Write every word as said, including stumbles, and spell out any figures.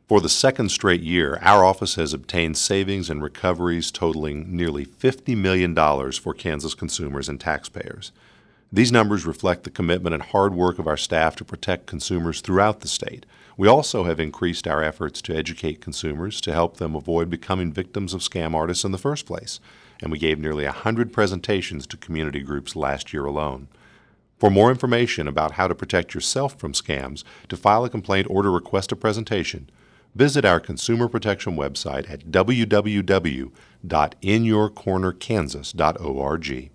For the second straight year, our office has obtained savings and recoveries totaling nearly fifty million dollars for Kansas consumers and taxpayers. These numbers reflect the commitment and hard work of our staff to protect consumers throughout the state. We also have increased our efforts to educate consumers to help them avoid becoming victims of scam artists in the first place, and we gave nearly one hundred presentations to community groups last year alone. For more information about how to protect yourself from scams, to file a complaint or to request a presentation, visit our consumer protection website at w w w dot in your corner kansas dot org.